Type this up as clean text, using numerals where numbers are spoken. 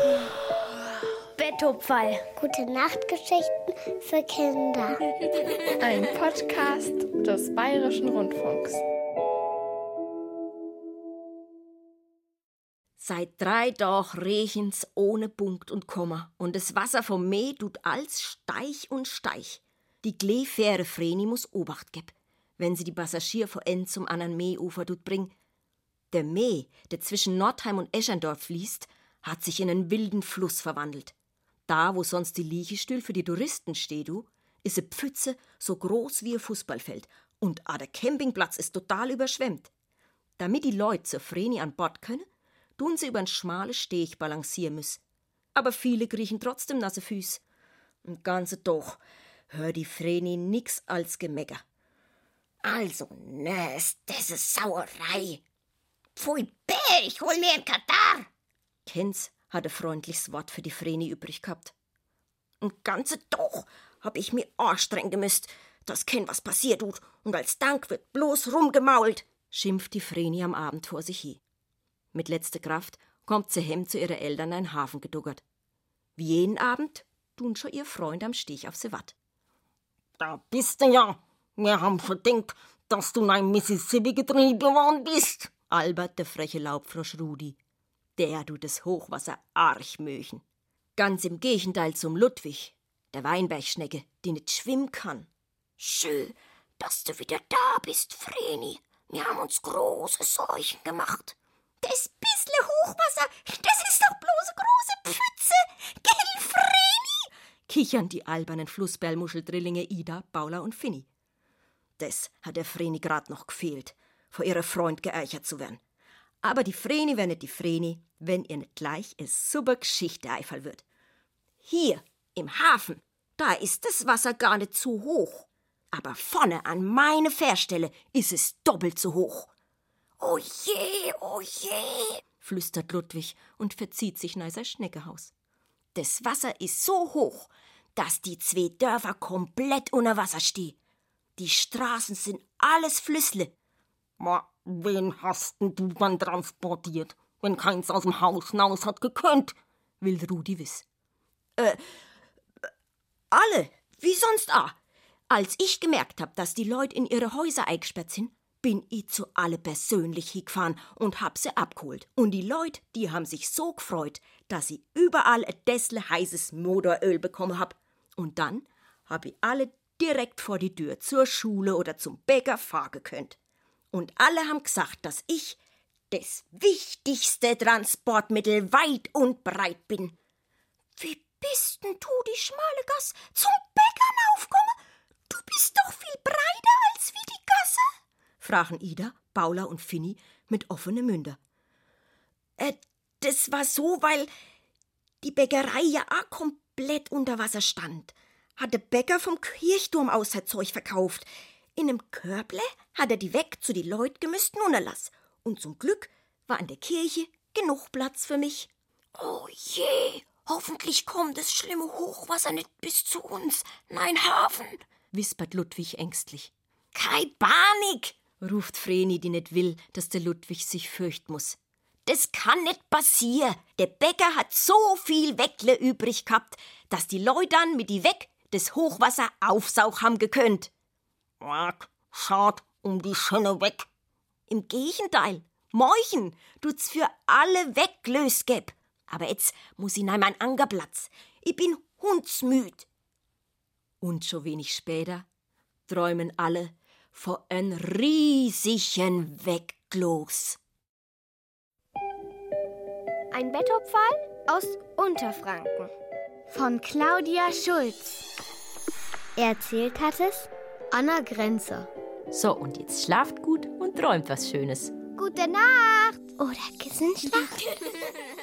Bettopferl. Gute Nachtgeschichten für Kinder. Ein Podcast des Bayerischen Rundfunks. Seit 3 Tagen regen's ohne Punkt und Komma und das Wasser vom Mee tut als steich und steich. Die Gleefähre Vreni muss Obacht geben, wenn sie die Passagier von ein zum anderen Meeufer tut bring. Der Mee, der zwischen Nordheim und Eschendorf fließt, hat sich in einen wilden Fluss verwandelt. Da, wo sonst die Liegestühl für die Touristen steht, ist eine Pfütze so groß wie ein Fußballfeld und der Campingplatz ist total überschwemmt. Damit die Leute zur Vreni an Bord können, tun sie über einen schmalen Steg balancieren müssen. Aber viele kriechen trotzdem nasse Füße. Und ganze doch hört die Vreni nix als Gemecker. Also, das ist Sauerei. Pfui, bäh, ich hol mir einen Katar. Kenz hat ein freundliches Wort für die Vreni übrig gehabt. Und ganze doch hab ich mir anstrengen müsst, dass kein was passiert tut und als Dank wird bloß rumgemault, schimpft die Vreni am Abend vor sich hin. Mit letzter Kraft kommt sie heim zu ihren Eltern in den Hafen geduggert. Wie jeden Abend tun schon ihr Freund am Steg auf sie watt. Da bist du ja. Wir haben verdenkt, dass du in ein Mississippi getrieben worden bist. Albert, der freche Laubfrosch Rudi. Der tut das Hochwasser arg mögen. Ganz im Gegenteil zum Ludwig, der Weinbergschnecke, die nicht schwimmen kann. Schön, dass du wieder da bist, Vreni. Wir haben uns große Sorgen gemacht. Das bissle Hochwasser, das ist doch bloß eine große Pfütze. Gell, Vreni? Kichern die albernen Flussbärlmuscheldrillinge Ida, Paula und Finni. Das hat der Vreni grad noch gefehlt, vor ihrer Freund geärgert zu werden. Aber die Vreni wär nicht die Vreni, wenn ihr nicht gleich eine super Geschichte einfallen wird. Hier, im Hafen, da ist das Wasser gar nicht zu hoch. Aber vorne an meine Fährstelle ist es doppelt so hoch. Oh je, flüstert Ludwig und verzieht sich nach sein Schneckehaus. Das Wasser ist so hoch, dass die 2 Dörfer komplett unter Wasser stehen. Die Straßen sind alles Flüssle. Wen hast denn du dann transportiert, wenn keins aus dem Haus hinaus hat gekönnt? Will Rudi wissen. Alle, wie sonst auch. Als ich gemerkt hab, dass die Leute in ihre Häuser eingesperrt sind, bin ich zu alle persönlich hingefahren und hab sie abgeholt. Und die Leute, die haben sich so gefreut, dass ich überall ein Dessle heißes Motoröl bekommen hab. Und dann hab ich alle direkt vor die Tür zur Schule oder zum Bäcker fahren könnt. Und alle haben gesagt, dass ich das wichtigste Transportmittel weit und breit bin. Wie bist denn du die schmale Gasse zum Bäckern aufgekommen? Du bist doch viel breiter als wie die Gasse, fragen Ida, Paula und Finni mit offenen Mündern. Das war so, weil die Bäckerei ja auch komplett unter Wasser stand. Hat der Bäcker vom Kirchturm aus sein Zeug verkauft. In einem Körble hat er die weg zu die Leut gemüssten unterlass. Und zum Glück war an der Kirche genug Platz für mich. Oh je, hoffentlich kommt das schlimme Hochwasser nicht bis zu uns, nein Hafen, wispert Ludwig ängstlich. Keine Panik, ruft Vreni, die nicht will, dass der Ludwig sich fürchten muss. Das kann nicht passieren. Der Bäcker hat so viel Weckle übrig gehabt, dass die Leute dann mit die Weg das Hochwasser aufsauch haben gekönnt. Schad um die Schöne weg. Im Gegenteil, morgen tut's für alle weggelöst geb. Aber jetzt muss ich nach meinen Ankerplatz. Ich bin hundsmüd. Und schon wenig später träumen alle von einem riesigen Wegglos. Ein Bettopferl aus Unterfranken von Claudia Schulz. Erzählt hat es Anna Grenzer. So, und jetzt schlaft gut und träumt was Schönes. Gute Nacht. Oder Kissenschlacht.